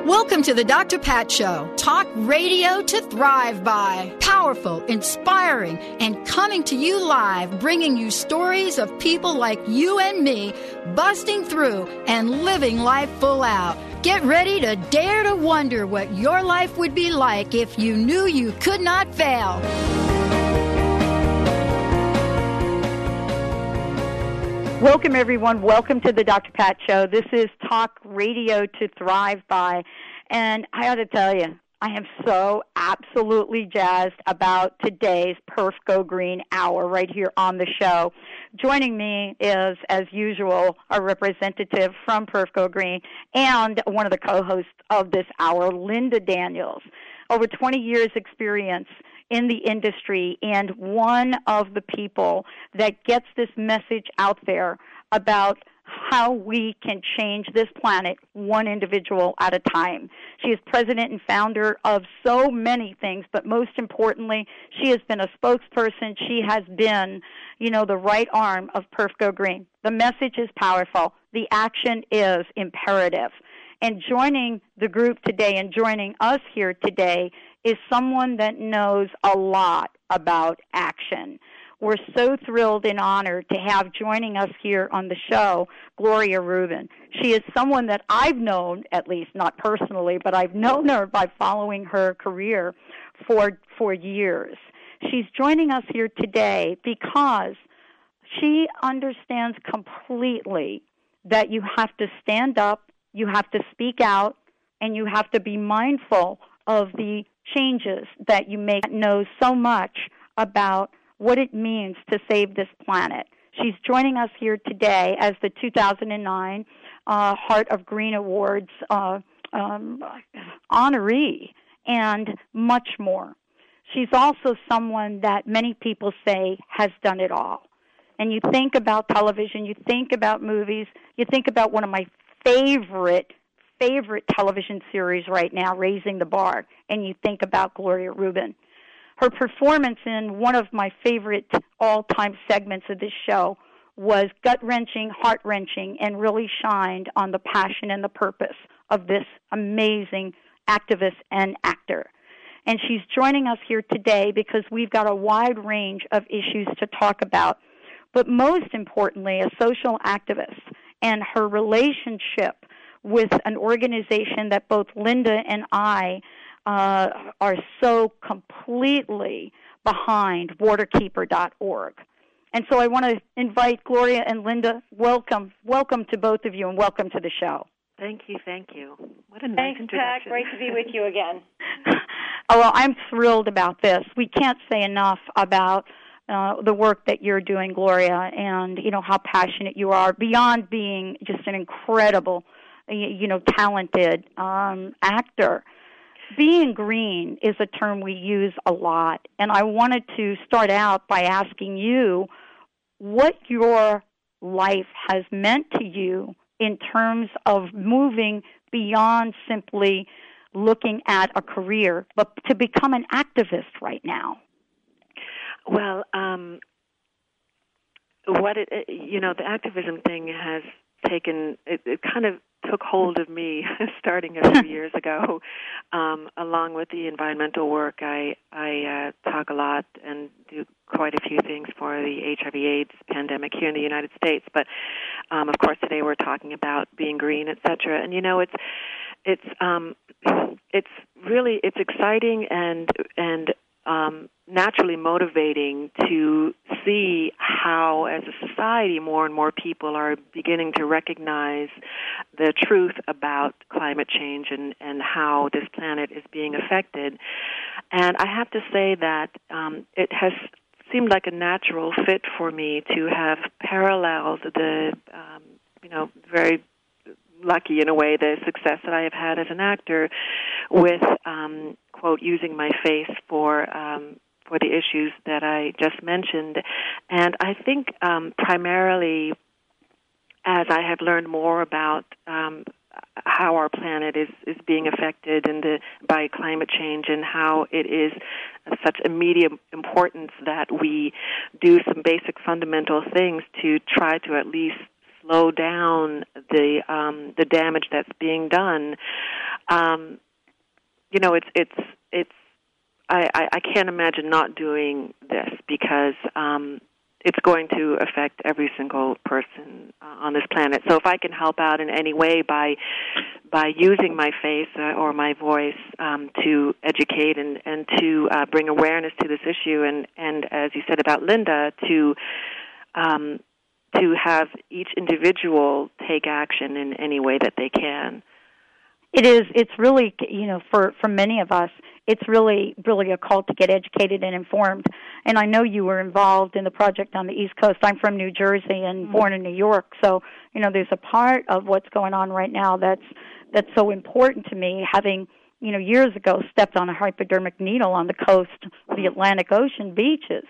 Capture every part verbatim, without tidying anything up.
Welcome to the Doctor Pat Show. Talk radio to thrive by. Powerful, inspiring, and coming to you live, bringing you stories of people like you and me, busting through and living life full out. Get ready to dare to wonder what your life would be like if you knew you could not fail. Welcome, everyone. Welcome to the Doctor Pat Show. This is Talk Radio to Thrive By. And I ought to tell you, I am so absolutely jazzed about today's Perf Go Green Hour right here on the show. Joining me is, as usual, a representative from Perf Go Green and one of the co-hosts of this hour, Linda Daniels. Over twenty years experience in the industry and one of the people that gets this message out there about how we can change this planet one individual at a time. She is president and founder of so many things, but most importantly, she has been a spokesperson. She has been, you know, the right arm of Perf Go Green. The message is powerful. The action is imperative. And joining the group today and joining us here today is someone that knows a lot about action. We're so thrilled and honored to have joining us here on the show, Gloria Rubin. She is someone that I've known, at least not personally, but I've known her by following her career for for years. She's joining us here today because she understands completely that you have to stand up, you have to speak out, and you have to be mindful of the changes that you make. Know so much about what it means to save this planet. She's joining us here today as the two thousand nine uh, Heart of Green Awards uh, um, honoree and much more. She's also someone that many people say has done it all. And you think about television, you think about movies, you think about one of my favorite, favorite television series right now, Raising the Bar, and you think about Gloria Rubin. Her performance in one of my favorite all-time segments of this show was gut-wrenching, heart-wrenching, and really shined on the passion and the purpose of this amazing activist and actor. And she's joining us here today because we've got a wide range of issues to talk about, but most importantly, a social activist and her relationship with an organization that both Linda and I Uh, are so completely behind, waterkeeper dot org. And so I want to invite Gloria and Linda, welcome, welcome to both of you, and welcome to the show. Thank you, thank you. What a nice Thanks, introduction. Pat. Great to be with you again. Oh, well, I'm thrilled about this. We can't say enough about uh, the work that you're doing, Gloria, and, you know, how passionate you are, beyond being just an incredible, you know, talented um, actor. Being green is a term we use a lot, and I wanted to start out by asking you what your life has meant to you in terms of moving beyond simply looking at a career, but to become an activist right now. Well, um, what it, you know, the activism thing has taken, it, it kind of took hold of me starting a few years ago. Um, along with the environmental work, I, I uh, talk a lot and do quite a few things for the H I V AIDS pandemic here in the United States. But, um, of course, today we're talking about being green, et cetera. And, you know, it's it's um, it's really, it's exciting and and um, naturally motivating to see how, as a society, more and more people are beginning to recognize the truth about climate change and, and how this planet is being affected. And I have to say that um, it has seemed like a natural fit for me to have paralleled the, um, you know, very lucky in a way, the success that I have had as an actor with, um, quote, using my face for um, for the issues that I just mentioned. And I think um, primarily as I have learned more about um, how our planet is, is being affected in the, by climate change and how it is of such immediate importance that we do some basic fundamental things to try to at least slow down the um, the damage that's being done. Um, you know, it's it's it's. I, I, I can't imagine not doing this because um, it's going to affect every single person uh, on this planet. So if I can help out in any way by by using my face uh, or my voice um, to educate and, and to uh, bring awareness to this issue, and, and as you said about Linda, to um, to have each individual take action in any way that they can. It is. It's really, you know, for, for many of us, it's really, really a call to get educated and informed. And I know you were involved in the project on the East Coast. I'm from New Jersey and mm-hmm. born in New York. So, you know, there's a part of what's going on right now that's that's so important to me, having, you know, years ago stepped on a hypodermic needle on the coast of the Atlantic Ocean beaches.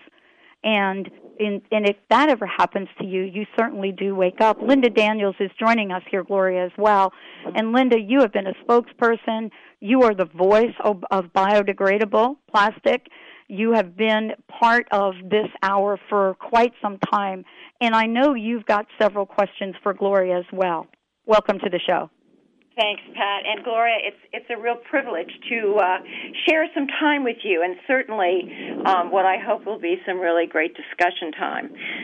And in, and if that ever happens to you, you certainly do wake up. Linda Daniels is joining us here, Gloria, as well. And Linda, you have been a spokesperson. You are the voice of, of biodegradable plastic. You have been part of this hour for quite some time. And I know you've got several questions for Gloria as well. Welcome to the show. Thanks, Pat. And Gloria, it's it's a real privilege to uh, share some time with you, and certainly um, what I hope will be some really great discussion time.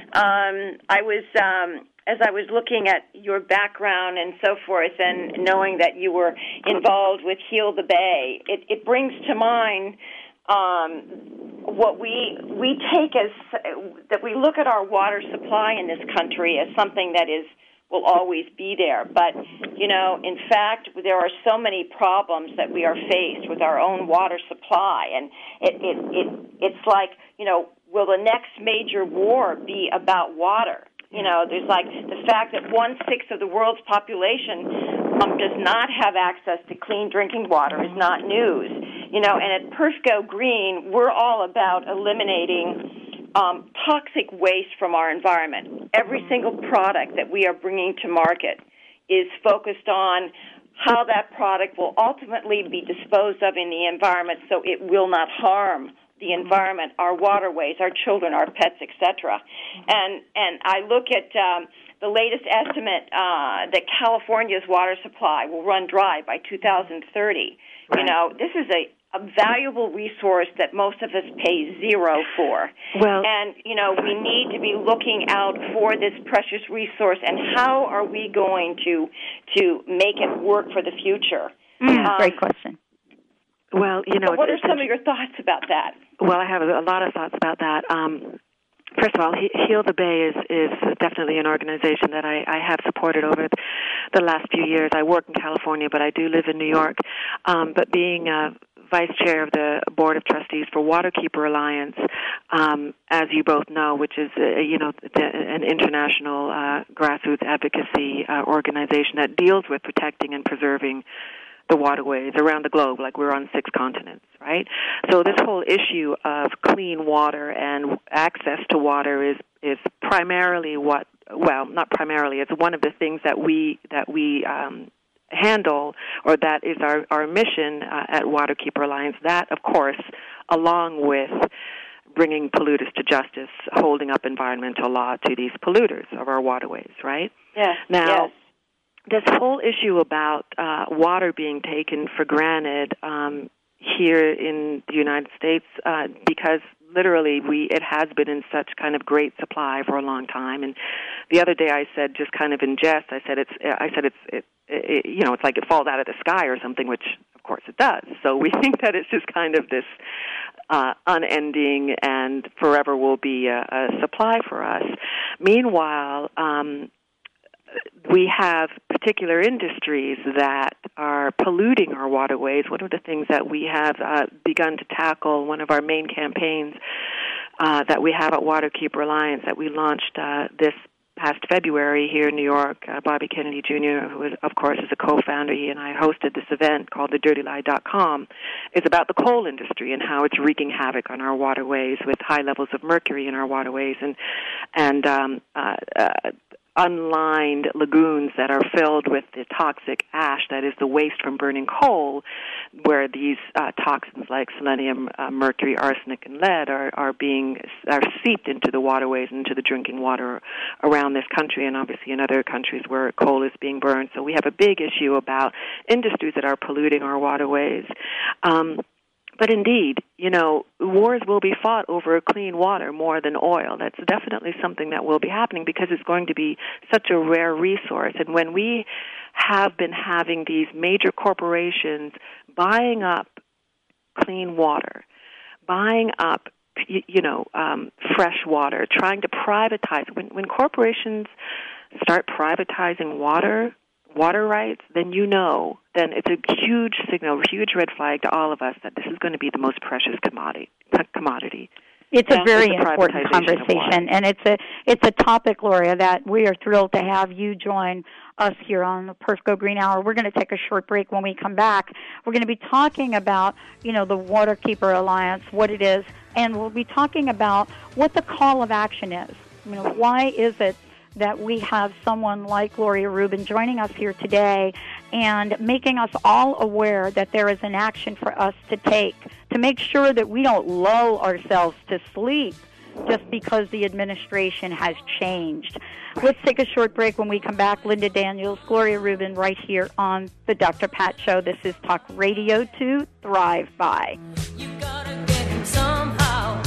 Um, I was, um, as I was looking at your background and so forth, and knowing that you were involved with Heal the Bay, it, it brings to mind um, what we we take as, that we look at our water supply in this country as something that is will always be there. But, you know, in fact, there are so many problems that we are faced with our own water supply. And it, it, it it's like, you know, will the next major war be about water? You know, there's like the fact that one-sixth of the world's population um, does not have access to clean drinking water is not news. You know, and at Perfco Green, we're all about eliminating Um, toxic waste from our environment. Every single product that we are bringing to market is focused on how that product will ultimately be disposed of in the environment so it will not harm the environment, our waterways, our children, our pets, et cetera. And and I look at um, the latest estimate uh, that California's water supply will run dry by two thousand thirty. Right. You know, this is a a valuable resource that most of us pay zero for. Well, and, you know, we need to be looking out for this precious resource, and how are we going to to make it work for the future? Mm, um, great question. Well, you know... What are some of your thoughts about that? Well, I have a lot of thoughts about that. Um, First of all, Heal the Bay is, is definitely an organization that I, I have supported over the last few years. I work in California, but I do live in New York. Um, but being uh, vice chair of the Board of Trustees for Waterkeeper Alliance, um, as you both know, which is, uh, you know, an international uh, grassroots advocacy uh, organization that deals with protecting and preserving the waterways around the globe, like we're on six continents, right? So this whole issue of clean water and access to water is is primarily what, well, not primarily, it's one of the things that we that we um, handle, or that is our, our mission uh, at Waterkeeper Alliance. That, of course, along with bringing polluters to justice, holding up environmental law to these polluters of our waterways, right? Yes. Now, yes. This whole issue about uh, water being taken for granted um, here in the United States, uh, because literally we it has been in such kind of great supply for a long time. And the other day I said, just kind of in jest, I said it's I said it's it, it, you know it's like it falls out of the sky or something, which of course it does. So we think that it's just kind of this uh, unending and forever will be a, a supply for us. Meanwhile, Um, we have particular industries that are polluting our waterways. One of the things that we have uh, begun to tackle, one of our main campaigns uh, that we have at Waterkeeper Alliance that we launched uh, this past February here in New York, uh, Bobby Kennedy Junior, who is, of course, is a co-founder, he and I hosted this event called the dirty lie dot com, is about the coal industry and how it's wreaking havoc on our waterways with high levels of mercury in our waterways. And, and um, uh, uh, unlined lagoons that are filled with the toxic ash that is the waste from burning coal, where these uh, toxins like selenium, uh, mercury, arsenic, and lead are, are being are seeped into the waterways, into the drinking water around this country, and obviously in other countries where coal is being burned. So we have a big issue about industries that are polluting our waterways. Um, But indeed, you know, wars will be fought over clean water more than oil. That's definitely something that will be happening because it's going to be such a rare resource. And when we have been having these major corporations buying up clean water, buying up, you know, um, fresh water, trying to privatize, when, when corporations start privatizing water, water rights, then you know, then it's a huge signal, a huge red flag to all of us that this is going to be the most precious commodity. commodity. It's yeah, a very it's important conversation, and it's a it's a topic, Gloria, that we are thrilled to have you join us here on the Perf Go Green Hour. We're going to take a short break. When we come back, we're going to be talking about, you know, the Waterkeeper Alliance, what it is, and we'll be talking about what the call of action is. You know, why is it that we have someone like Gloria Rubin joining us here today and making us all aware that there is an action for us to take to make sure that we don't lull ourselves to sleep just because the administration has changed. Let's take a short break. When we come back, Linda Daniels, Gloria Rubin, right here on the Doctor Pat Show. This is Talk Radio to Thrive By. You gotta get him somehow.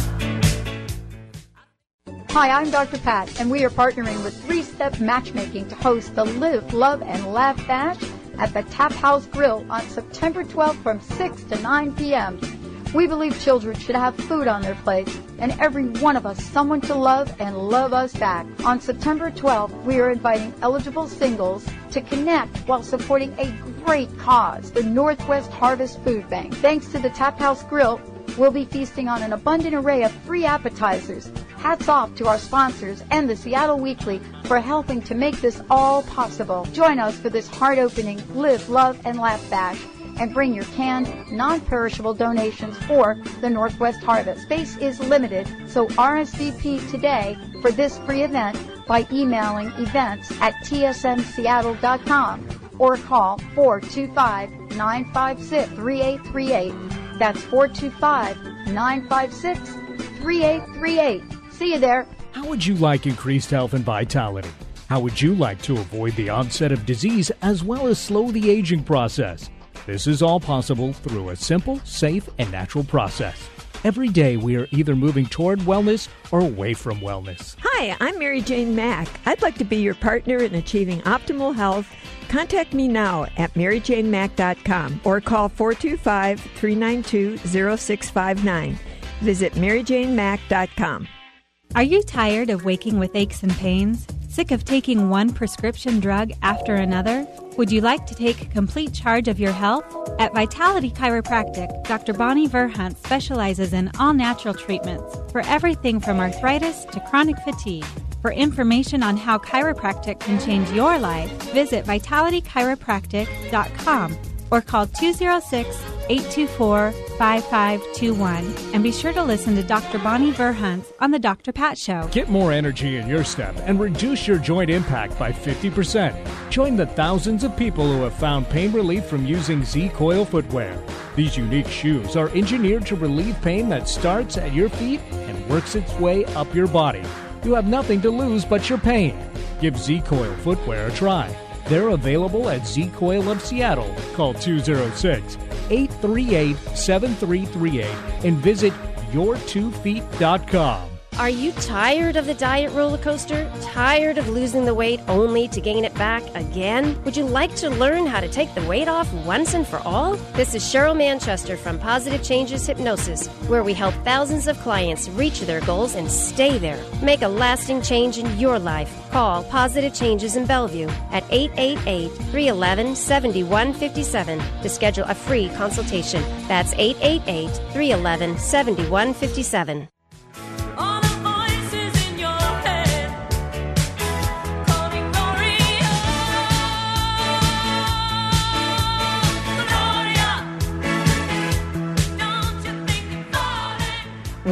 Hi, I'm Doctor Pat, and we are partnering with Three Step Matchmaking to host the Live, Love, and Laugh Bash at the Tap House Grill on September twelfth from six to nine p.m. We believe children should have food on their plates, and every one of us someone to love and love us back. On September twelfth, we are inviting eligible singles to connect while supporting a great cause, the Northwest Harvest Food Bank. Thanks to the Tap House Grill, we'll be feasting on an abundant array of free appetizers. Hats off to our sponsors and the Seattle Weekly for helping to make this all possible. Join us for this heart-opening Live, Love, and Laugh Bash, and bring your canned, non-perishable donations for the Northwest Harvest. Space is limited, so R S V P today for this free event by emailing events at t s m seattle dot com or call four two five, nine five six, three eight three eight. That's four two five, nine five six, three eight three eight. See you there. How would you like increased health and vitality? How would you like to avoid the onset of disease as well as slow the aging process? This is all possible through a simple, safe, and natural process. Every day we are either moving toward wellness or away from wellness. Hi, I'm Mary Jane Mack. I'd like to be your partner in achieving optimal health. Contact me now at mary jane mack dot com or call four two five, three nine two, zero six five nine. Visit mary jane mack dot com. Are you tired of waking with aches and pains? Sick of taking one prescription drug after another? Would you like to take complete charge of your health? At Vitality Chiropractic, Doctor Bonnie Verhunt specializes in all-natural treatments for everything from arthritis to chronic fatigue. For information on how chiropractic can change your life, visit vitality chiropractic dot com or call two oh six, eight two four, five five two one. And be sure to listen to Doctor Bonnie Verhunt on The Doctor Pat Show. Get more energy in your step and reduce your joint impact by fifty percent. Join the thousands of people who have found pain relief from using Z-Coil footwear. These unique shoes are engineered to relieve pain that starts at your feet and works its way up your body. You have nothing to lose but your pain. Give Z-Coil footwear a try. They're available at Z-Coil of Seattle. Call two oh six, eight three eight, seven three three eight and visit your two feet dot com. Are you tired of the diet roller coaster? Tired of losing the weight only to gain it back again? Would you like to learn how to take the weight off once and for all? This is Cheryl Manchester from Positive Changes Hypnosis, where we help thousands of clients reach their goals and stay there. Make a lasting change in your life. Call Positive Changes in Bellevue at eight eight eight, three one one, seven one five seven to schedule a free consultation. That's eight eight eight, three one one, seven one five seven.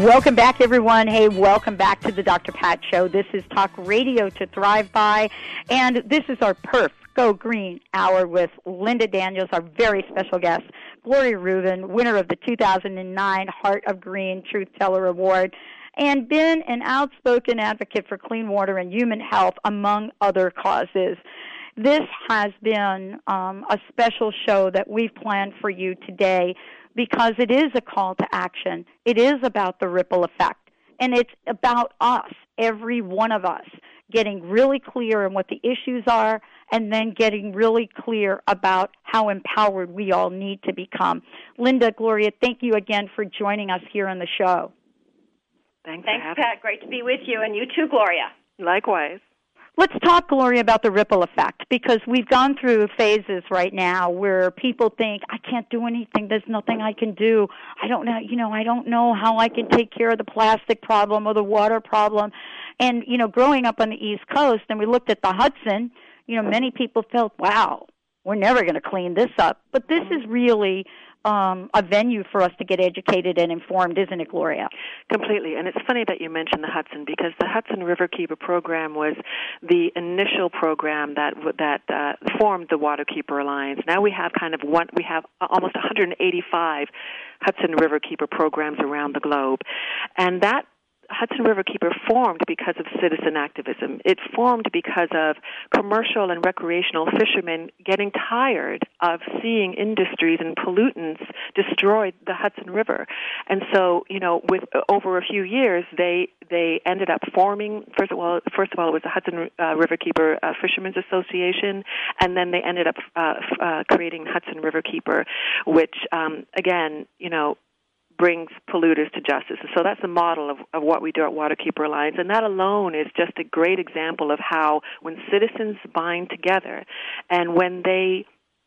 Welcome back, everyone. Hey, welcome back to the Doctor Pat Show. This is Talk Radio to Thrive By, and this is our Perf Go Green Hour with Linda Daniels, our very special guest, Gloria Rubin, winner of the two thousand nine Heart of Green Truth Teller Award, and been an outspoken advocate for clean water and human health, among other causes. This has been um, a special show that we've planned for you today, because it is a call to action. It is about the ripple effect. And it's about us, every one of us, getting really clear on what the issues are, and then getting really clear about how empowered we all need to become. Linda, Gloria, thank you again for joining us here on the show. Thanks, Thanks, for having Pat. Great to be with you, and you too, Gloria. Likewise. Let's talk, Gloria, about the ripple effect, because we've gone through phases right now where people think, I can't do anything, there's nothing I can do. I don't know, you know, I don't know how I can take care of the plastic problem or the water problem. And, you know, growing up on the East Coast, and we looked at the Hudson, you know, many people felt, wow, we're never going to clean this up. But this is really um, a venue for us to get educated and informed, isn't it, Gloria? Completely. And it's funny that you mentioned the Hudson, because the Hudson Riverkeeper program was the initial program that that uh, formed the Waterkeeper Alliance. Now we have kind of one, we have almost one hundred eighty-five Hudson Riverkeeper programs around the globe. And that Hudson Riverkeeper formed because of citizen activism. It formed because of commercial and recreational fishermen getting tired of seeing industries and pollutants destroy the Hudson River. And so, you know, with over a few years, they they ended up forming, first of all, first of all it was the Hudson uh, Riverkeeper uh, Fishermen's Association, and then they ended up uh, uh, creating Hudson Riverkeeper, which, um, again, you know, brings polluters to justice. And so that's the model of, of what we do at Waterkeeper Alliance. And that alone is just a great example of how when citizens bind together and when they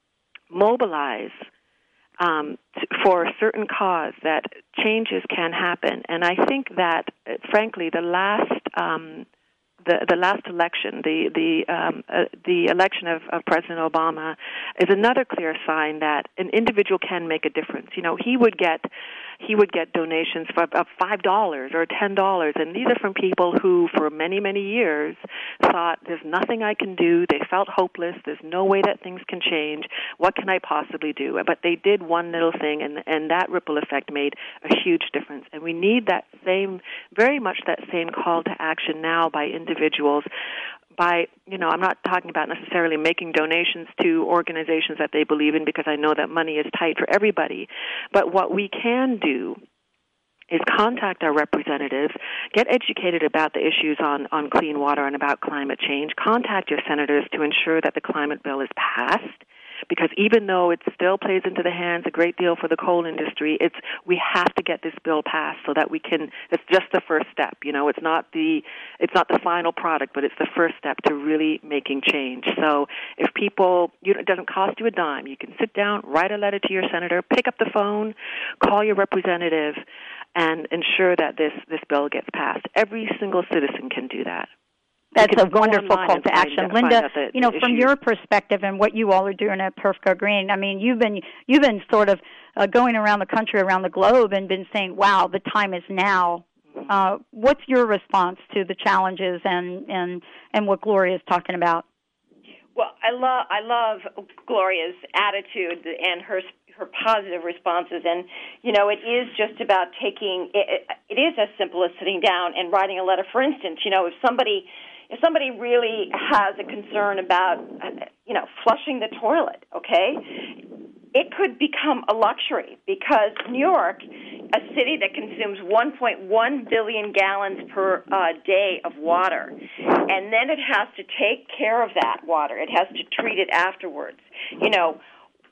mobilize um, t- for a certain cause, that changes can happen. And I think that, uh, frankly, the last... Um, The, the last election, the the um, uh, the election of, of President Obama, is another clear sign that an individual can make a difference. You know, he would get he would get donations for, of five dollars or ten dollars, and these are from people who, for many many years, thought there's nothing I can do. They felt hopeless. There's no way that things can change. What can I possibly do? But they did one little thing, and and that ripple effect made a huge difference. And we need that same, very much that same call to action now by individuals. individuals by, you know, I'm not talking about necessarily making donations to organizations that they believe in, because I know that money is tight for everybody. But what we can do is contact our representatives, get educated about the issues on, on clean water and about climate change, contact your senators to ensure that the climate bill is passed. Because even though it still plays into the hands a great deal for the coal industry, it's we have to get this bill passed so that we can. It's just the first step, you know. It's not the it's not the final product, but it's the first step to really making change. So if people, you know, it doesn't cost you a dime. You can sit down, write a letter to your senator, pick up the phone, call your representative, and ensure that this this bill gets passed. Every single citizen can do that. That's a wonderful call to action. Linda, the, you know, from your perspective and what you all are doing at Perf Go Green, I mean, you've been you've been sort of uh, going around the country, around the globe, and been saying, wow, the time is now. Uh, what's your response to the challenges and, and, and what Gloria is talking about? Well, I love I love Gloria's attitude and her her positive responses, and you know, it is just about taking. It, it is as simple as sitting down and writing a letter. For instance, you know, if somebody if somebody really has a concern about, you know, flushing the toilet, okay, it could become a luxury, because New York, a city that consumes one point one billion gallons per uh, day of water, and then it has to take care of that water. It has to treat it afterwards. You know,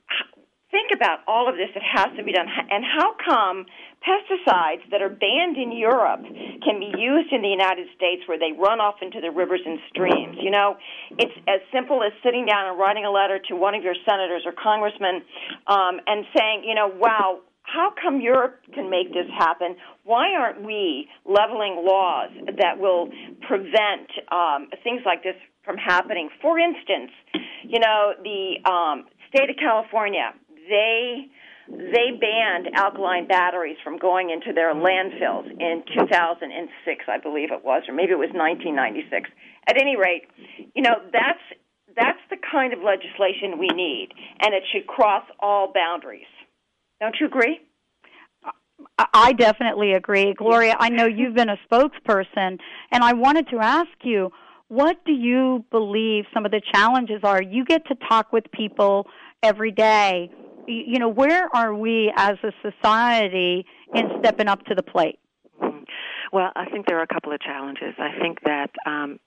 think about all of this that has to be done. And how come pesticides that are banned in Europe can be used in the United States, where they run off into the rivers and streams? You know, it's as simple as sitting down and writing a letter to one of your senators or congressmen um, and saying, you know, wow, how come Europe can make this happen? Why aren't we leveling laws that will prevent um, things like this from happening? For instance, you know, the um, state of California, they they banned alkaline batteries from going into their landfills in two thousand six, I believe it was, or maybe it was nineteen ninety-six. At any rate, you know, that's that's the kind of legislation we need, and it should cross all boundaries. Don't you agree? I definitely agree. Gloria, I know you've been a spokesperson, and I wanted to ask you, what do you believe some of the challenges are? You get to talk with people every day. You know, where are we as a society in stepping up to the plate? Well, I think there are a couple of challenges. I think that, um,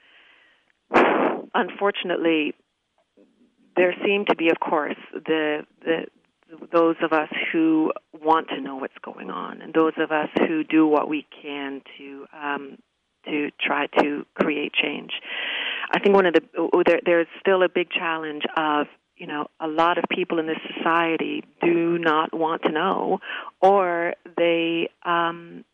unfortunately, there seem to be, of course, the the those of us who want to know what's going on, and those of us who do what we can to um, to try to create change. I think one of the there, there's still a big challenge of, you know, a lot of people in this society do not want to know, or they um,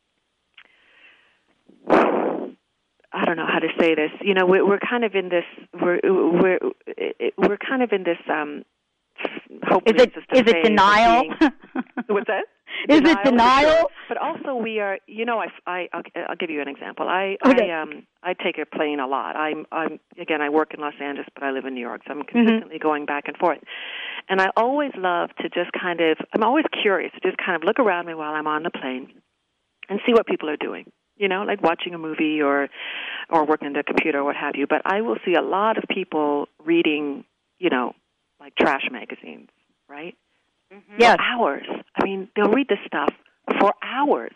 I don't know how to say this. You know, we're, we're kind of in this we're we're we're kind of in this. Um, Hopefully is it, is it denial? Being, what's that? Is denial, it denial? Sure. But also we are, you know, I, I, I'll, I'll give you an example. I, okay. I, um, I take a plane a lot. I'm, I'm, again, I work in Los Angeles, but I live in New York, so I'm consistently mm-hmm. going back and forth. And I always love to just kind of, I'm always curious to just kind of look around me while I'm on the plane and see what people are doing. You know, like watching a movie or, or working on the computer or what have you. But I will see a lot of people reading, you know, like trash magazines, right? Mm-hmm. Yes. For hours. I mean, they'll read this stuff for hours.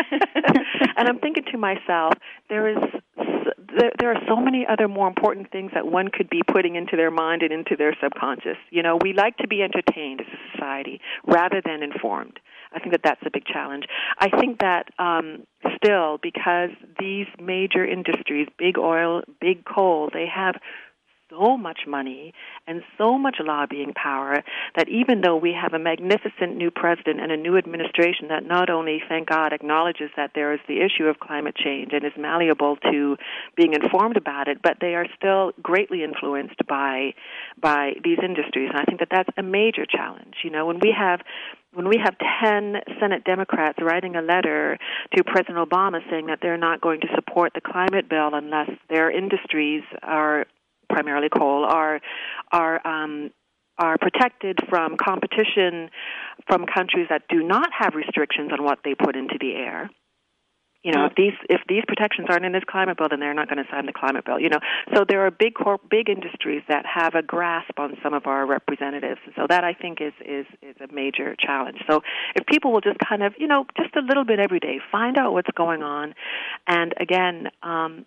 And I'm thinking to myself, there is there, there are so many other more important things that one could be putting into their mind and into their subconscious. You know, we like to be entertained as a society rather than informed. I think that that's a big challenge. I think that um, still, because these major industries, big oil, big coal, they have so much money and so much lobbying power that even though we have a magnificent new president and a new administration that not only, thank God, acknowledges that there is the issue of climate change and is malleable to being informed about it, but they are still greatly influenced by by these industries. And I think that that's a major challenge. You know, when we have When we have ten Senate Democrats writing a letter to President Obama saying that they're not going to support the climate bill unless their industries are primarily coal, are are um, are protected from competition from countries that do not have restrictions on what they put into the air. You know, if these if these protections aren't in this climate bill, then they're not going to sign the climate bill. You know, so there are big corp, big industries that have a grasp on some of our representatives. So that, I think, is is is a major challenge. So if people will just kind of, you know, just a little bit every day, find out what's going on, and again, um,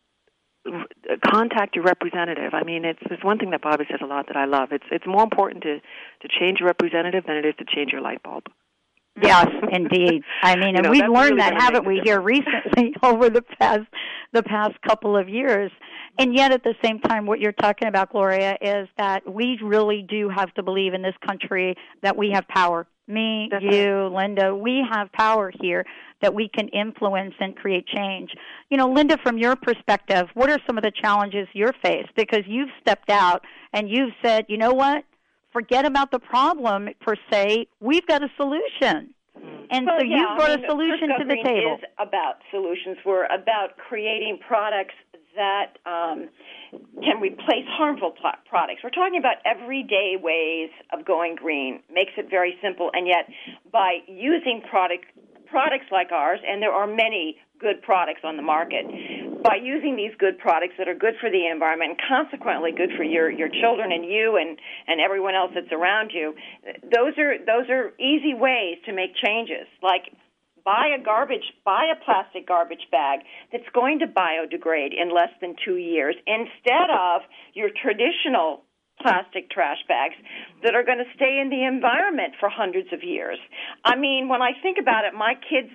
contact your representative. I mean, it's, it's one thing that Bobby says a lot that I love. It's it's more important to, to change your representative than it is to change your light bulb. Yes, indeed. I mean, and know, we've learned really that, haven't we, here recently over the past the past couple of years. And yet, at the same time, what you're talking about, Gloria, is that we really do have to believe in this country that we have power. Me, That's you, right. Linda, we have power here that we can influence and create change. You know, Linda, from your perspective, what are some of the challenges you're faced? Because you've stepped out and you've said, you know what? Forget about the problem per se. We've got a solution. And well, so yeah, you've brought I mean, a solution Crisco to the Green table. Is about solutions. We're about creating products that um, can replace harmful pl- products. We're talking about everyday ways of going green. Makes it very simple, and yet by using product products like ours, and there are many good products on the market, by using these good products that are good for the environment and consequently good for your, your children and you and, and everyone else that's around you, those are those are easy ways to make changes. Like buy a garbage, buy a plastic garbage bag that's going to biodegrade in less than two years instead of your traditional plastic trash bags that are going to stay in the environment for hundreds of years. I mean, when I think about it, my kids'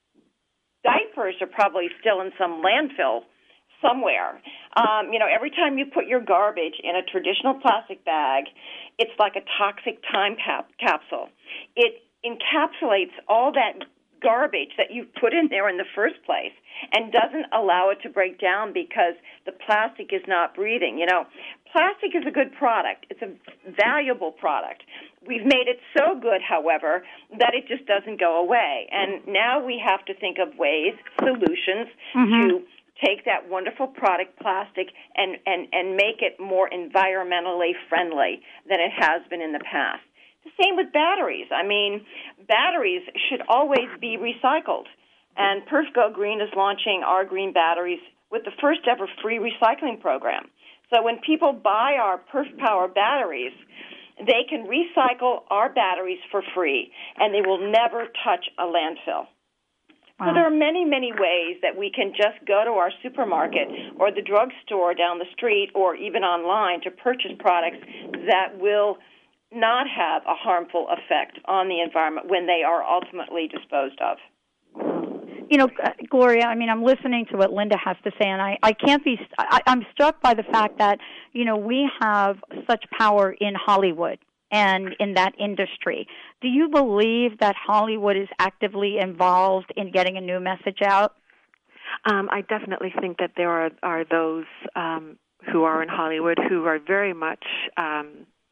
diapers are probably still in some landfill somewhere. Um, you know, every time you put your garbage in a traditional plastic bag, it's like a toxic time cap- capsule. It encapsulates all that garbage that you put in there in the first place and doesn't allow it to break down because the plastic is not breathing. You know, plastic is a good product. It's a valuable product. we've made it so good, however, that it just doesn't go away. And now we have to think of ways, solutions, mm-hmm. to take that wonderful product, plastic, and, and, and make it more environmentally friendly than it has been in the past. The same with batteries. I mean, batteries should always be recycled. And Perf Go Green is launching our green batteries with the first ever free recycling program. So when people buy our Perf Power batteries, they can recycle our batteries for free, and they will never touch a landfill. Wow. So there are many, many ways that we can just go to our supermarket or the drugstore down the street or even online to purchase products that will not have a harmful effect on the environment when they are ultimately disposed of. You know, Gloria, I mean, I'm listening to what Linda has to say, and I, I can't be, I, I'm struck by the fact that, you know, we have such power in Hollywood and in that industry. Do you believe that Hollywood is actively involved in getting a new message out? Um, I definitely think that there are, are those um, who are in Hollywood who are very much um,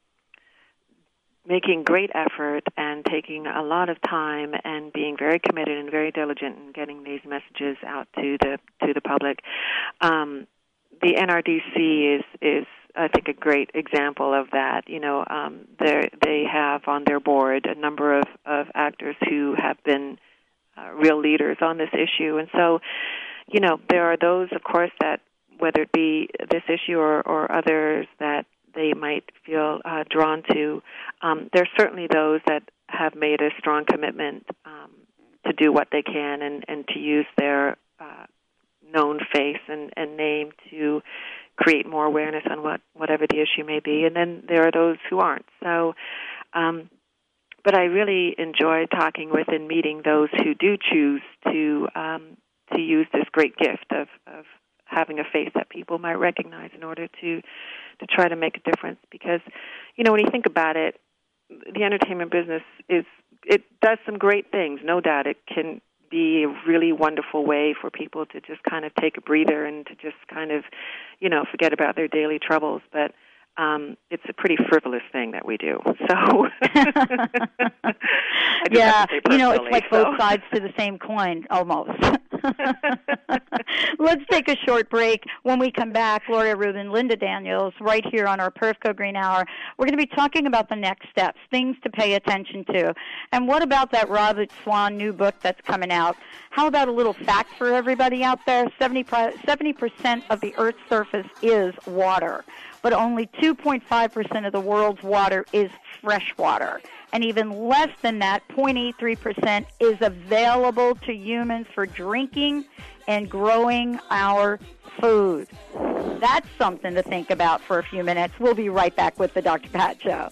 making great effort and taking a lot of time and being very committed and very diligent in getting these messages out to the to the public. Um, the N R D C is is I think a great example of that. You know, um, they they have on their board a number of, of actors who have been uh, real leaders on this issue, and so you know there are those, of course, that whether it be this issue or, or others that they might feel uh, drawn to. Um, there are certainly those that have made a strong commitment um, to do what they can and, and to use their uh, known face and, and name to create more awareness on what whatever the issue may be. And then there are those who aren't. So, um, but I really enjoy talking with and meeting those who do choose to um, to use this great gift of, of having a face that people might recognize in order to to try to make a difference. Because, you know, when you think about it, the entertainment business is, it does some great things. No doubt it can be a really wonderful way for people to just kind of take a breather and to just kind of, you know, forget about their daily troubles. But um, it's a pretty frivolous thing that we do. So, yeah, you know, it's like so. Both sides to the same coin, almost. Let's take a short break. When we come back, Gloria Rubin, Linda Daniels, right here on our Perf Go Green Hour, we're going to be talking about the next steps, things to pay attention to. And what about that Robert Swan new book that's coming out? How about a little fact for everybody out there? seventy percent of the Earth's surface is water, but only two point five percent of the world's water is fresh water. And even less than that, zero point eight three percent is available to humans for drinking and growing our food. That's something to think about for a few minutes. We'll be right back with the Doctor Pat Show.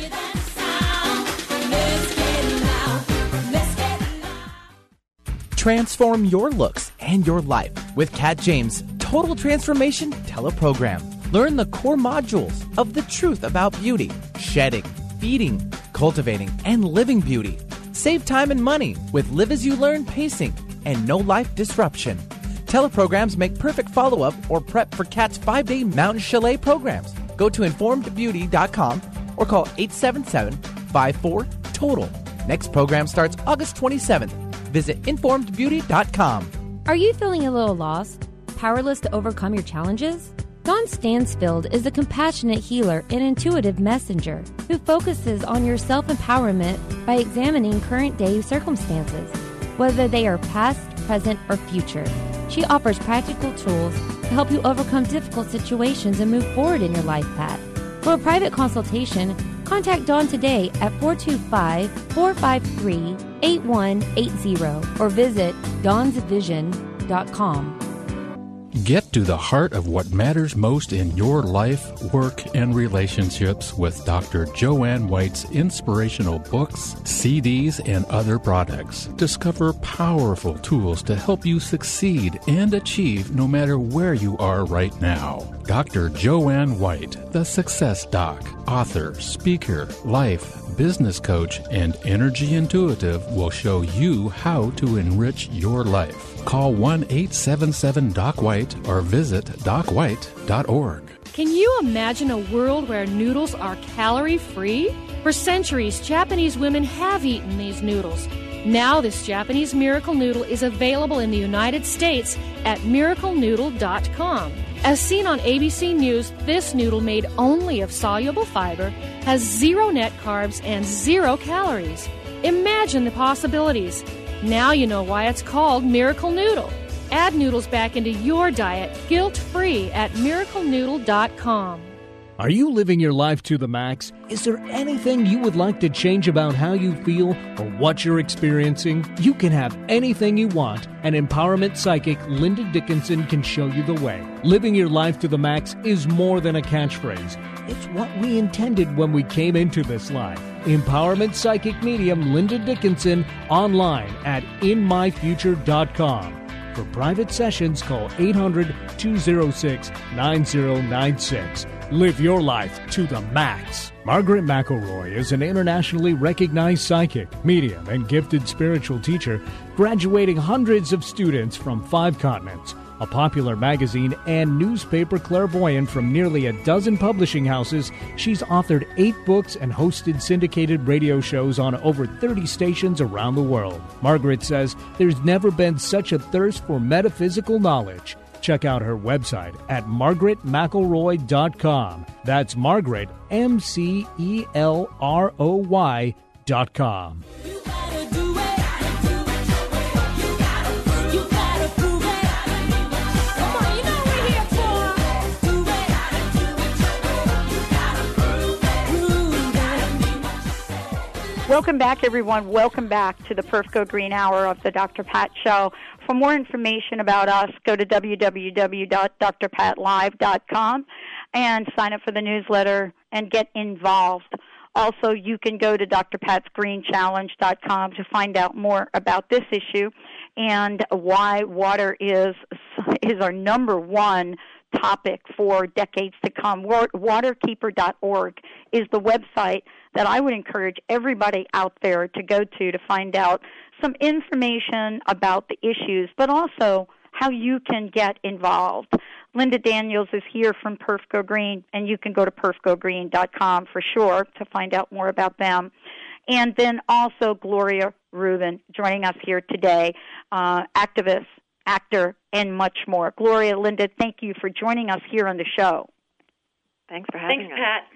Transform your looks and your life with Kat James' Total Transformation Teleprogram. Learn the core modules of the truth about beauty, shedding, feeding, cultivating, and living beauty. Save time and money with Live As You Learn pacing and no life disruption. Teleprograms make perfect follow-up or prep for Kat's five-day mountain chalet programs. Go to informed beauty dot com or call eight seven seven, five four, TOTAL. Next program starts August twenty-seventh. Visit informed beauty dot com. Are you feeling a little lost? Powerless to overcome your challenges? Dawn Stansfield is a compassionate healer and intuitive messenger who focuses on your self-empowerment by examining current-day circumstances, whether they are past, present, or future. She offers practical tools to help you overcome difficult situations and move forward in your life path. For a private consultation, contact Dawn today at four two five, four five three, eight one eight zero or visit dawns vision dot com. Get to the heart of what matters most in your life, work, and relationships with Doctor Joanne White's inspirational books, C Ds, and other products. Discover powerful tools to help you succeed and achieve no matter where you are right now. Doctor Joanne White, the Success Doc, author, speaker, life, business coach, and energy intuitive will show you how to enrich your life. Call one eight seven seven, D O C White or visit doc white dot org. Can you imagine a world where noodles are calorie-free? For centuries, Japanese women have eaten these noodles. Now this Japanese miracle noodle is available in the United States at miracle noodle dot com. As seen on A B C News, this noodle made only of soluble fiber has zero net carbs and zero calories. Imagine the possibilities. Now you know why it's called Miracle Noodle. Add noodles back into your diet guilt-free at miracle noodle dot com. Are you living your life to the max? Is there anything you would like to change about how you feel or what you're experiencing? You can have anything you want, and empowerment psychic Linda Dickinson can show you the way. Living your life to the max is more than a catchphrase. It's what we intended when we came into this life. Empowerment psychic medium Linda Dickinson online at in my future dot com. For private sessions, call eight hundred, two oh six, nine oh nine six. Live your life to the max. Margaret McElroy is an internationally recognized psychic, medium, and gifted spiritual teacher, graduating hundreds of students from five continents. A popular magazine and newspaper clairvoyant from nearly a dozen publishing houses, she's authored eight books and hosted syndicated radio shows on over thirty stations around the world. Margaret says there's never been such a thirst for metaphysical knowledge. Check out her website at margaret mcelroy dot com. That's Margaret, M C E L R O Y dot com. Welcome back, everyone. Welcome back to the Perfco Green Hour of the Doctor Pat Show. For more information about us, go to w w w dot d r pat live dot com and sign up for the newsletter and get involved. Also, you can go to d r pats green challenge dot com to find out more about this issue and why water is is our number one topic for decades to come. waterkeeper dot org is the website that I would encourage everybody out there to go to to find out some information about the issues, but also how you can get involved. Linda Daniels is here from Perfco Green, and you can go to perfco green dot com for sure to find out more about them. And then also Gloria Rubin joining us here today, uh, activist, actor, and much more. Gloria, Linda, thank you for joining us here on the show. Thanks for having Thanks, us. Pat.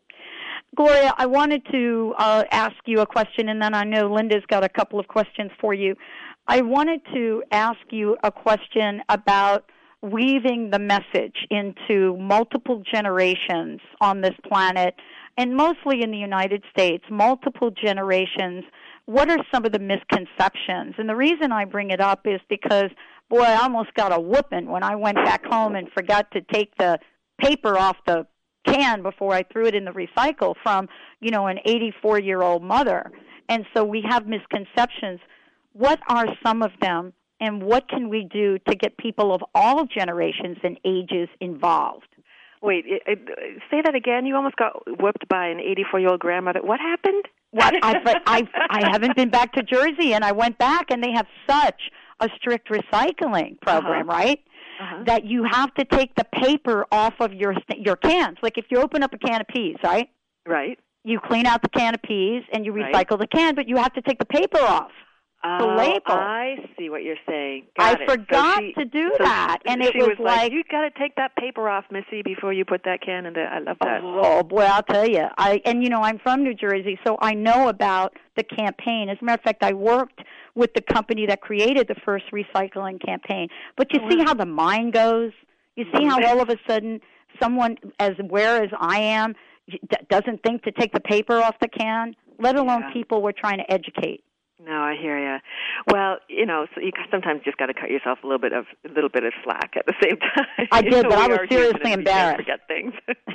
Gloria, I wanted to uh, ask you a question, and then I know Linda's got a couple of questions for you. I wanted to ask you a question about weaving the message into multiple generations on this planet, and mostly in the United States, multiple generations. What are some of the misconceptions? And the reason I bring it up is because, boy, I almost got a whooping when I went back home and forgot to take the paper off the can before I threw it in the recycle from, you know, an eighty-four-year-old mother. And so we have misconceptions. What are some of them, and what can we do to get people of all generations and ages involved? Wait, it, it, say that again. You almost got whooped by an eighty-four-year-old grandmother. What happened? What? I, I, I haven't been back to Jersey, and I went back, and they have such a strict recycling program, uh-huh. right? Uh-huh. That you have to take the paper off of your your cans. Like if you open up a can of peas, right? Right. You clean out the can of peas and you recycle right. the can, but you have to take the paper off. Oh, the label. I see what you're saying. Got I it. forgot so she, to do so that, and she it was, was like, "You got to take that paper off, Missy, before you put that can in there." I love that. Oh boy, I'll tell you. I and you know I'm from New Jersey, so I know about the campaign. As a matter of fact, I worked with the company that created the first recycling campaign. But you oh, see wow. how the mind goes. You see how all of a sudden someone as aware as I am doesn't think to take the paper off the can, let alone yeah. people we're trying to educate. No, I hear you. Well, you know, so you sometimes just got to cut yourself a little bit of a little bit of slack at the same time. I did, you know, but I was seriously embarrassed. Forget things,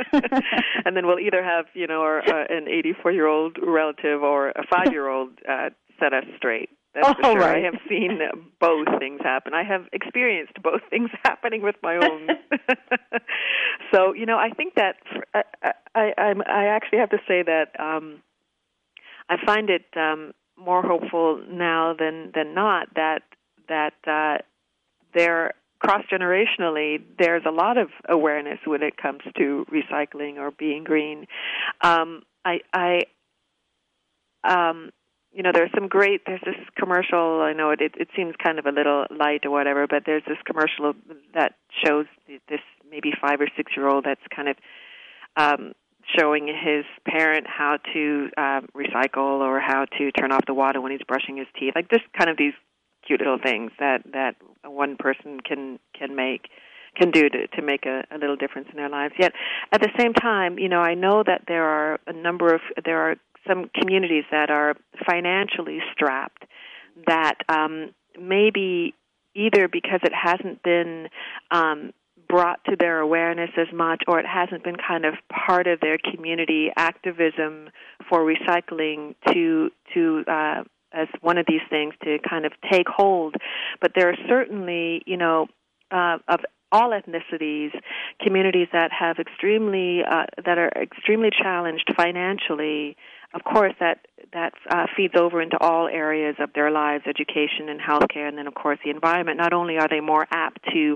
and then we'll either have you know, or, uh, an eighty-four-year-old relative or a five-year-old uh, set us straight. That's oh, for sure. Right. I have seen uh, both things happen. I have experienced both things happening with my own. So, you know, I think that for, I, I, I'm, I actually have to say that um, I find it um, more hopeful now than, than not that that uh, there cross-generationally, there's a lot of awareness when it comes to recycling or being green. Um, I, I, um, you know, there's some great, there's this commercial, I know it, it, it seems kind of a little light or whatever, but there's this commercial that shows this maybe five or six-year-old that's kind of um, showing his parent how to uh, recycle or how to turn off the water when he's brushing his teeth. Like just kind of these cute little things that, that one person can, can make, can do to, to make a, a little difference in their lives. Yet at the same time, you know, I know that there are a number of, there are some communities that are financially strapped that um, maybe either because it hasn't been um, brought to their awareness as much, or it hasn't been kind of part of their community activism for recycling to to uh, as one of these things to kind of take hold. But there are certainly, you know, uh, of all ethnicities, communities that have extremely uh, that are extremely challenged financially. Of course, that that uh, feeds over into all areas of their lives, education and healthcare, and then, of course, the environment. Not only are they more apt to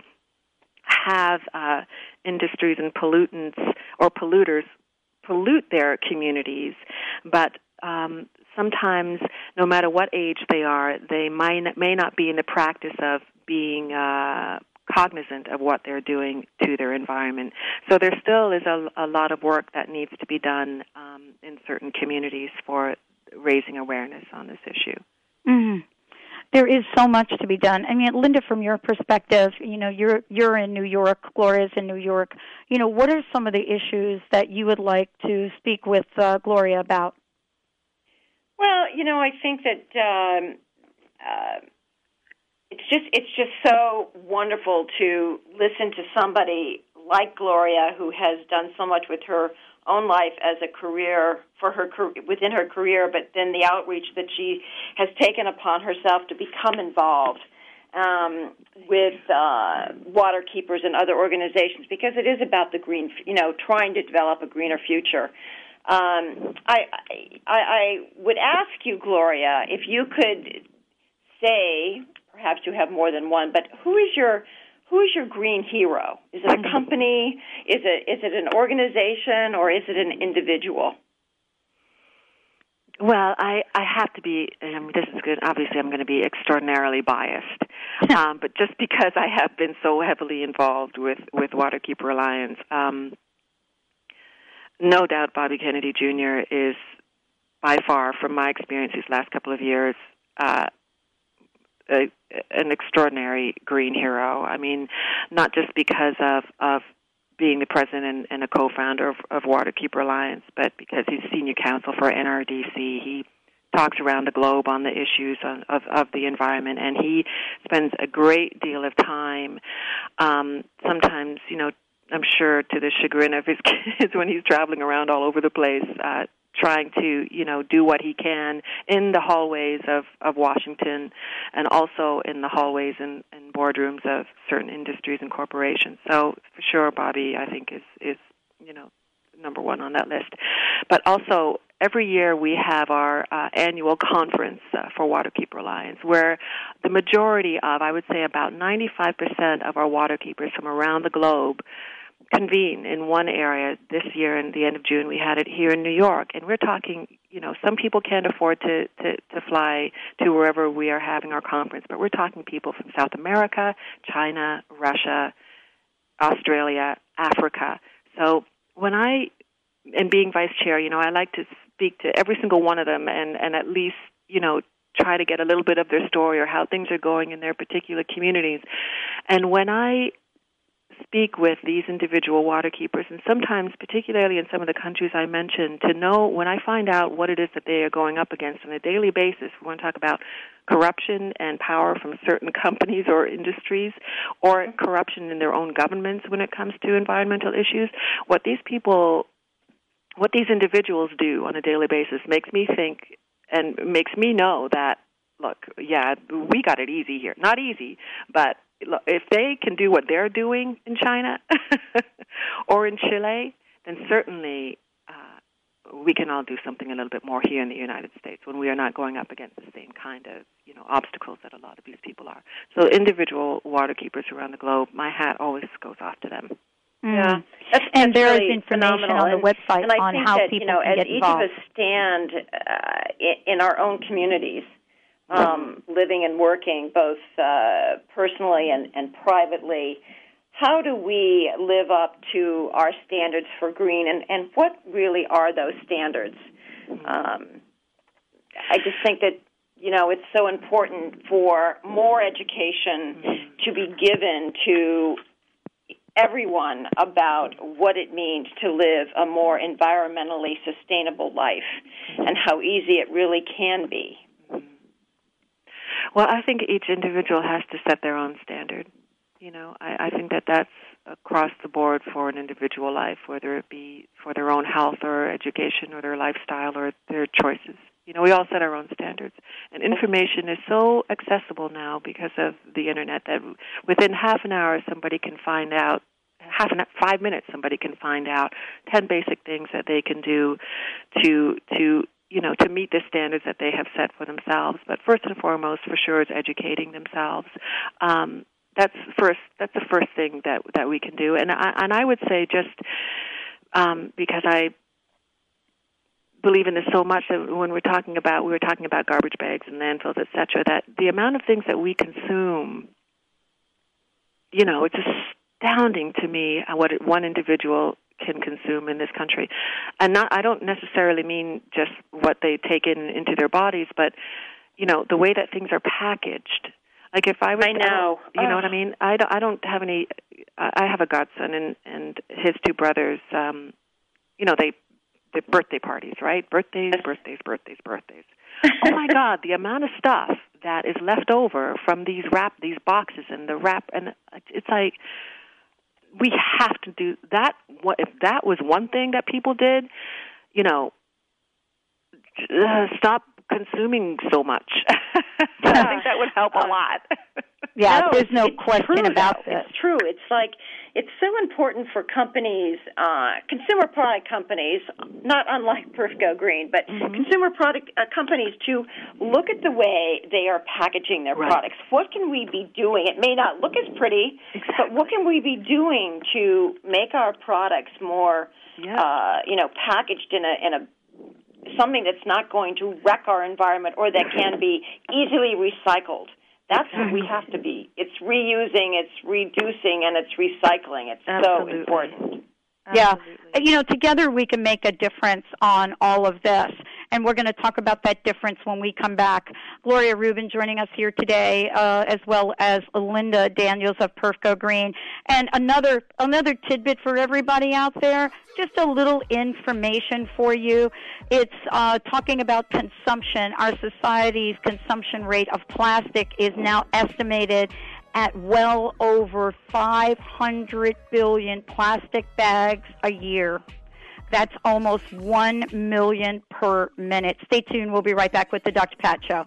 have uh, industries and pollutants or polluters pollute their communities, but um, sometimes, no matter what age they are, they might, may not be in the practice of being uh, cognizant of what they're doing to their environment. So there still is a, a lot of work that needs to be done um, in certain communities for raising awareness on this issue. Mm-hmm. There is so much to be done. I mean, Linda, from your perspective, you know, you're you're in New York, Gloria's in New York. You know, what are some of the issues that you would like to speak with uh, Gloria about? Well, you know, I think that um, uh, it's just it's just so wonderful to listen to somebody like Gloria, who has done so much with her own life as a career for her within her career, but then the outreach that she has taken upon herself to become involved um, with uh, water keepers and other organizations, because it is about the green, you know, trying to develop a greener future. Um, I, I I would ask you, Gloria, if you could say, perhaps you have more than one, but who is your Who is your green hero? Is it a company? Is it is it an organization, or is it an individual? Well, I, I have to be, um, this is good, obviously I'm going to be extraordinarily biased, um, but just because I have been so heavily involved with, with Waterkeeper Alliance, um, no doubt Bobby Kennedy Junior is by far, from my experience these last couple of years, uh, A, an extraordinary green hero. I mean, not just because of, of being the president and, and a co-founder of, of Waterkeeper Alliance, but because he's senior counsel for N R D C. He talks around the globe on the issues on, of, of the environment, and he spends a great deal of time, um, sometimes, you know, I'm sure to the chagrin of his kids when he's traveling around all over the place, uh, trying to, you know, do what he can in the hallways of, of Washington, and also in the hallways and, and boardrooms of certain industries and corporations. So for sure, Bobby, I think, is, is, you know, number one on that list. But also, every year we have our uh, annual conference uh, for Waterkeeper Alliance, where the majority of, I would say about ninety-five percent of our waterkeepers from around the globe convene in one area. This year, in the end of June, we had it here in New York, and we're talking, you know, some people can't afford to, to, to fly to wherever we are having our conference, but we're talking people from South America, China, Russia, Australia, Africa. So when I am being vice chair, you know, I like to speak to every single one of them and, and at least, you know, try to get a little bit of their story or how things are going in their particular communities. And when I speak with these individual waterkeepers, and sometimes, particularly in some of the countries I mentioned, to know when I find out what it is that they are going up against on a daily basis. We want to talk about corruption and power from certain companies or industries, or corruption in their own governments when it comes to environmental issues. What these people, what these individuals do on a daily basis makes me think and makes me know that, look, yeah, we got it easy here. Not easy, but if they can do what they're doing in China or in Chile, then certainly uh, we can all do something a little bit more here in the United States when we are not going up against the same kind of, you know, obstacles that a lot of these people are. So individual water keepers around the globe, my hat always goes off to them. Yeah, that's, and that's there really is information phenomenal. on the and, website and I on think how that, people you know, can as get each involved. of us stand uh, in our own communities, um, living and working both uh, personally and, and privately, how do we live up to our standards for green, and, and what really are those standards? Um, I just think that, you know, it's so important for more education to be given to everyone about what it means to live a more environmentally sustainable life and how easy it really can be. Well, I think each individual has to set their own standard. You know, I, I think that that's across the board for an individual life, whether it be for their own health or education or their lifestyle or their choices. You know, we all set our own standards. And information is so accessible now because of the Internet that within half an hour somebody can find out, half an five minutes somebody can find out ten basic things that they can do to, to you know, to meet the standards that they have set for themselves. But first and foremost, for sure, is educating themselves. Um, that's first. That's the first thing that that we can do. And I, and I would say just um, because I believe in this so much that when we're talking about, we were talking about garbage bags and landfills, et cetera, that the amount of things that we consume, you know, it's astounding to me what one individual can consume in this country. And not, I don't necessarily mean just what they take in into their bodies, but, you know, the way that things are packaged. Like if I was, I know, I you know what I mean? I don't, I don't have any, I have a godson and, and his two brothers, um, you know, they, the birthday parties, right? Birthdays, birthdays, birthdays, birthdays. Oh my God, the amount of stuff that is left over from these wrap, these boxes and the wrap, and it's like we have to do that. What if that was one thing that people did? You know, uh, stop consuming so much. I think that would help a lot. Yeah, no, there's no it's question true, about though. this. It's true. It's like it's so important for companies, uh, consumer product companies, not unlike Perfco Green, but mm-hmm. consumer product uh, companies to look at the way they are packaging their right. products. What can we be doing? It may not look as pretty, exactly. but what can we be doing to make our products more, yeah. uh, you know, packaged in a in a something that's not going to wreck our environment or that can be easily recycled. That's what we have to be. It's reusing, it's reducing, and it's recycling. It's Absolutely. so important. Yeah. You know, together we can make a difference on all of this. And we're going to talk about that difference when we come back. Gloria Rubin joining us here today, uh, as well as Linda Daniels of Perfco Green. And another another tidbit for everybody out there, just a little information for you. It's uh, talking about consumption. Our society's consumption rate of plastic is now estimated at well over five hundred billion plastic bags a year. That's almost one million per minute. Stay tuned. We'll be right back with the Doctor Pat Show.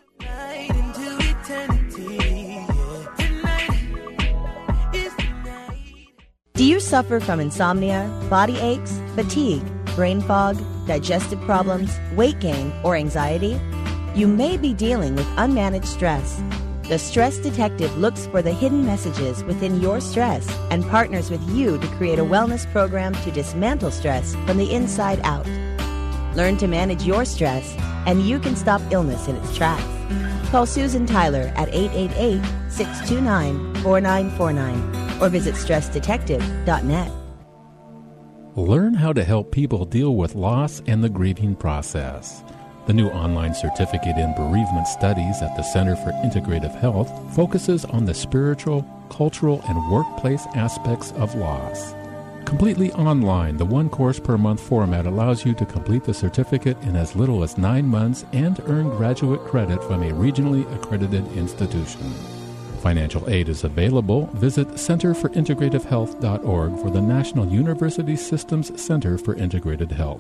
Do you suffer from insomnia, body aches, fatigue, brain fog, digestive problems, weight gain, or anxiety? You may be dealing with unmanaged stress. The Stress Detective looks for the hidden messages within your stress and partners with you to create a wellness program to dismantle stress from the inside out. Learn to manage your stress, and you can stop illness in its tracks. Call Susan Tyler at eight eight eight, six two nine, four nine four nine or visit stress detective dot net. Learn how to help people deal with loss and the grieving process. The new online certificate in bereavement studies at the Center for Integrative Health focuses on the spiritual, cultural, and workplace aspects of loss. Completely online, the one course per month format allows you to complete the certificate in as little as nine months and earn graduate credit from a regionally accredited institution. Financial aid is available. Visit center for integrative health dot org for the National University Systems Center for Integrated Health.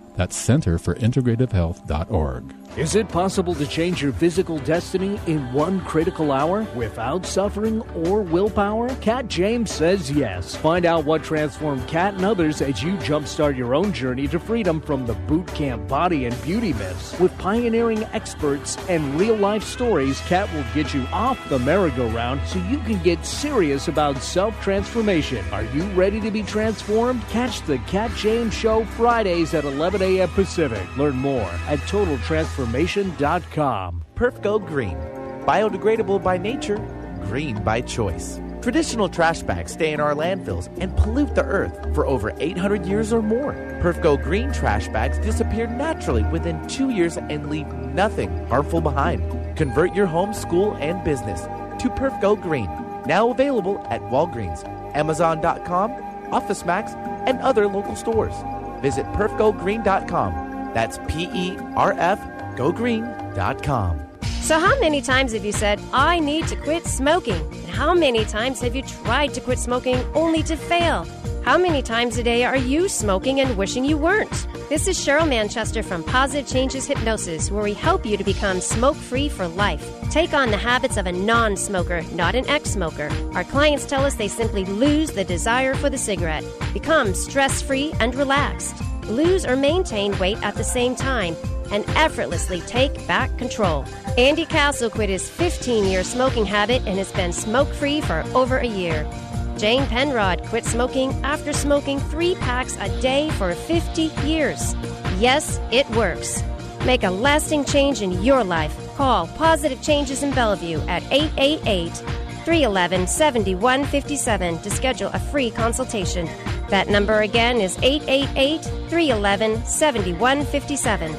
That's center for integrative health dot org. Is it possible to change your physical destiny in one critical hour without suffering or willpower? Kat James says yes. Find out what transformed Kat and others as you jumpstart your own journey to freedom from the boot camp body and beauty myths. With pioneering experts and real-life stories, Kat will get you off the merry-go-round so you can get serious about self-transformation. Are you ready to be transformed? Catch the Kat James Show Fridays at eleven a.m. Pacific. Learn more at total transformation dot com. PerfGo Green. Biodegradable by nature, green by choice. Traditional trash bags stay in our landfills and pollute the earth for over eight hundred years or more. PerfGo Green trash bags disappear naturally within two years and leave nothing harmful behind. Convert your home, school, and business to PerfGo Green. Now available at Walgreens, Amazon dot com, OfficeMax, and other local stores. Visit perf go green dot com. That's P E R F go green dot com. So how many times have you said, I need to quit smoking? And how many times have you tried to quit smoking only to fail? How many times a day are you smoking and wishing you weren't? This is Cheryl Manchester from Positive Changes Hypnosis, where we help you to become smoke-free for life. Take on the habits of a non-smoker, not an ex-smoker. Our clients tell us they simply lose the desire for the cigarette, become stress-free and relaxed, lose or maintain weight at the same time, and effortlessly take back control. Andy Castle quit his fifteen-year smoking habit and has been smoke-free for over a year. Jane Penrod quit smoking after smoking three packs a day for fifty years. Yes, it works. Make a lasting change in your life. Call Positive Changes in Bellevue at eight eight eight, three one one, seven one five seven to schedule a free consultation. That number again is eight eight eight, three one one, seven one five seven.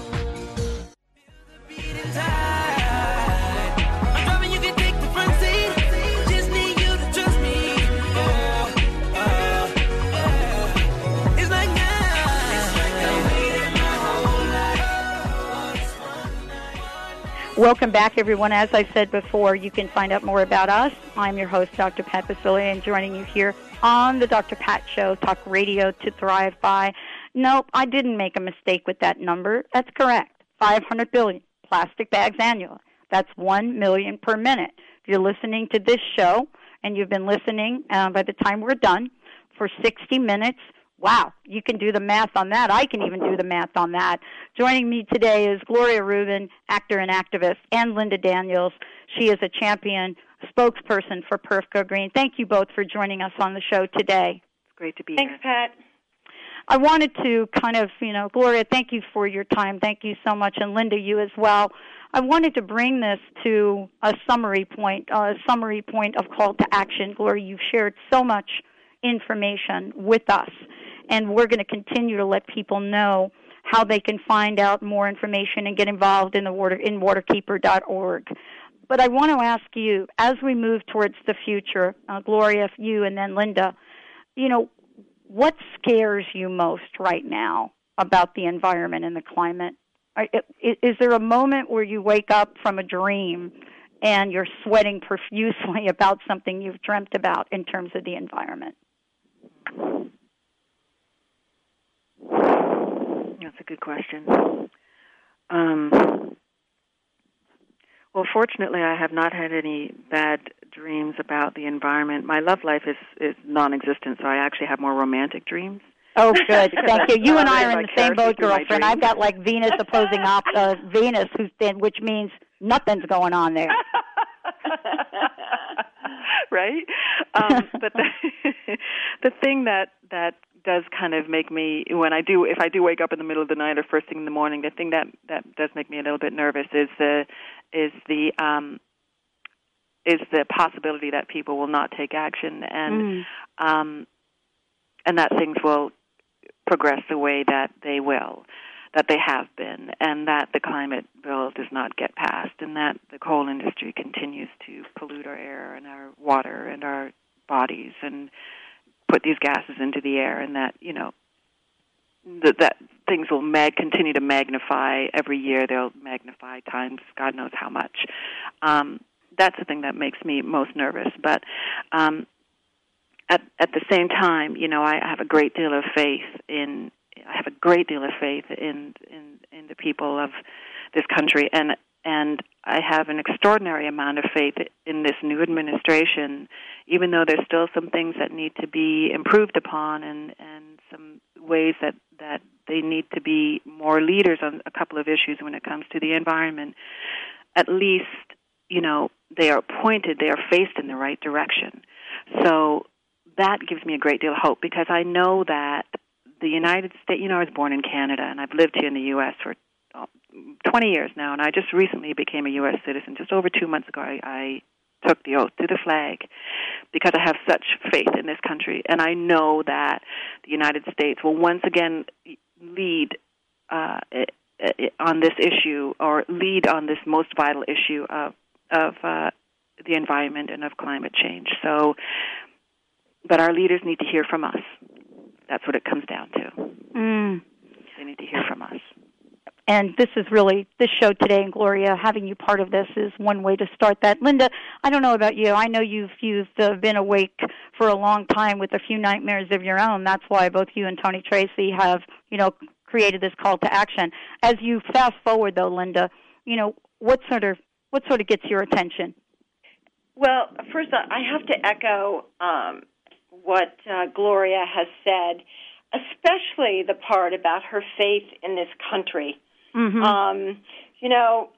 Welcome back, everyone. As I said before, you can find out more about us. I'm your host, Doctor Pat Baccili, and joining you here on the Doctor Pat Show, Talk Radio to Thrive By. Nope, I didn't make a mistake with that number. That's correct. five hundred billion plastic bags annually. That's one million per minute. If you're listening to this show, and you've been listening uh, by the time we're done for sixty minutes, wow, you can do the math on that. I can even do the math on that. Joining me today is Gloria Rubin, actor and activist, and Linda Daniels. She is a champion spokesperson for PerfGo Green. Thank you both for joining us on the show today. It's great to be Thanks, here. Pat. I wanted to kind of, you know, Gloria, thank you for your time. Thank you so much. And Linda, you as well. I wanted to bring this to a summary point, a summary point of call to action. Gloria, you've shared so much information with us, and we're going to continue to let people know how they can find out more information and get involved in the water in waterkeeper dot org. But I want to ask you, as we move towards the future, uh, Gloria, you and then Linda, you know, what scares you most right now about the environment and the climate? Are, is there a moment where you wake up from a dream and you're sweating profusely about something you've dreamt about in terms of the environment? That's a good question. Um, well, fortunately, I have not had any bad dreams about the environment. My love life is, is non-existent, so I actually have more romantic dreams. Oh, good. Thank you. You and I are in the same boat, through my girlfriend. I've got like Venus opposing op- uh, Venus, who's been, which means nothing's going on there. Right? Um, but the, the thing that, that does kind of make me, when I do, if I do wake up in the middle of the night or first thing in the morning, the thing that, that does make me a little bit nervous is the, is the, um, is the possibility that people will not take action and, mm. um, and that things will progress the way that they will, that they have been, and that the climate bill does not get passed, and that the coal industry continues to pollute our air and our water and our bodies and put these gases into the air, and that, you know, that, that things will mag- continue to magnify every year. They'll magnify times God knows how much. Um, that's the thing that makes me most nervous. But um, at, at the same time, you know, I have a great deal of faith in I have a great deal of faith in in, in the people of this country, and and I have an extraordinary amount of faith in this new administration, even though there's still some things that need to be improved upon, and, and some ways that, that they need to be more leaders on a couple of issues when it comes to the environment. At least, you know, they are pointed, they are faced in the right direction. So that gives me a great deal of hope, because I know that the United States, you know, I was born in Canada, and I've lived here in the U S for twenty years now, and I just recently became a U S citizen. Just over two months ago, I, I took the oath to the flag, because I have such faith in this country, and I know that the United States will once again lead uh, on this issue, or lead on this most vital issue of of uh, the environment and of climate change. So, but our leaders need to hear from us. That's what it comes down to. Mm. They need to hear from us. And this is really, this show today, and Gloria, having you part of this is one way to start that. Linda, I don't know about you. I know you've, you've uh, been awake for a long time with a few nightmares of your own. That's why both you and Tony Tracy have, you know, created this call to action. As you fast forward, though, Linda, you know, what sort of, what sort of gets your attention? Well, first, I have to echo um, what uh, Gloria has said, especially the part about her faith in this country. Mm-hmm. Um, you know,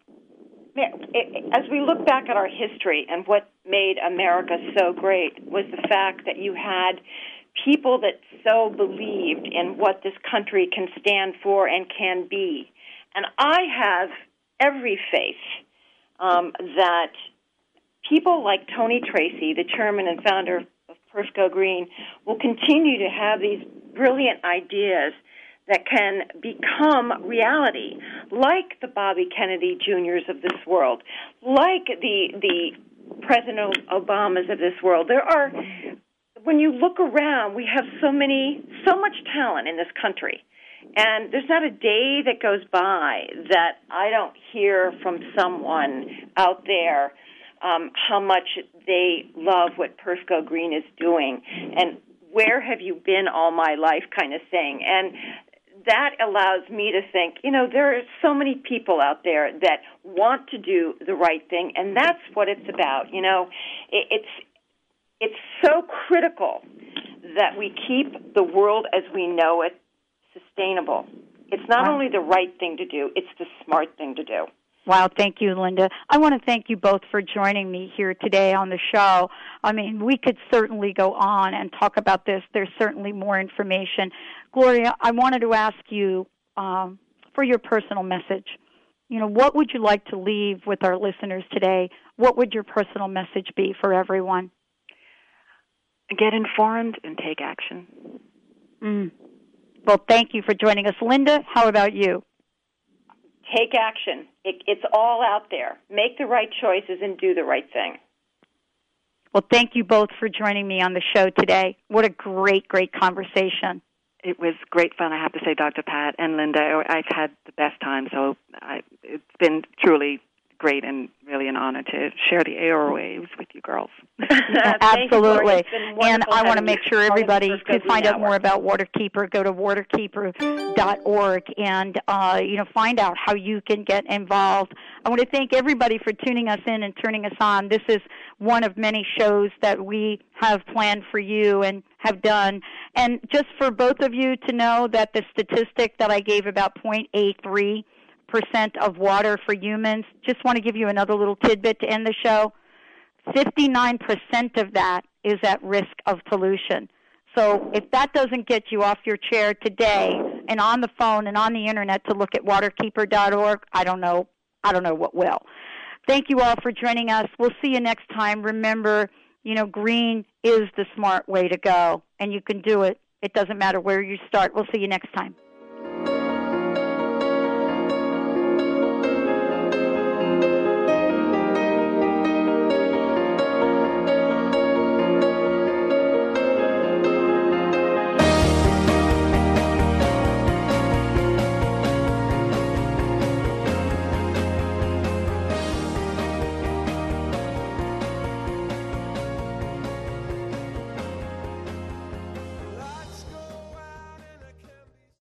as we look back at our history, and what made America so great was the fact that you had people that so believed in what this country can stand for and can be. And I have every faith um, that people like Tony Tracy, the chairman and founder of Perf Go Green, will continue to have these brilliant ideas that can become reality, like the Bobby Kennedy Juniors of this world, like the the President Obamas of this world. There are, when you look around, we have so many, so much talent in this country. And there's not a day that goes by that I don't hear from someone out there um, how much they love what Perf Go Green is doing, and where have you been all my life kind of thing. And that allows me to think, you know, there are so many people out there that want to do the right thing, and that's what it's about. You know, it, it's it's so critical that we keep the world as we know it sustainable. It's not wow. only the right thing to do, it's the smart thing to do. Wow, thank you, Linda. I want to thank you both for joining me here today on the show. I mean, we could certainly go on and talk about this. There's certainly more information. Gloria, I wanted to ask you um, for your personal message. You know, what would you like to leave with our listeners today? What would your personal message be for everyone? Get informed and take action. Mm. Well, thank you for joining us. Linda, how about you? Take action. It, it's all out there. Make the right choices and do the right thing. Well, thank you both for joining me on the show today. What a great, great conversation. It was great fun, I have to say, Doctor Pat and Linda. I've had the best time, so I, it's been truly great and really an honor to share the airwaves with you girls. Yeah, absolutely. And I want to make sure everybody can find out more about Waterkeeper. Go to waterkeeper dot org and uh, you know, find out how you can get involved. I want to thank everybody for tuning us in and turning us on. This is one of many shows that we have planned for you and have done. And just for both of you to know that the statistic that I gave about zero point eight three percent of water for humans, just want to give you another little tidbit to end the show. fifty-nine percent of that is at risk of pollution. So if that doesn't get you off your chair today and on the phone and on the internet to look at waterkeeper dot org, I don't know, I don't know what will. Thank you all for joining us. We'll see you next time. Remember, you know, green is the smart way to go, and you can do it. It doesn't matter where you start. We'll see you next time.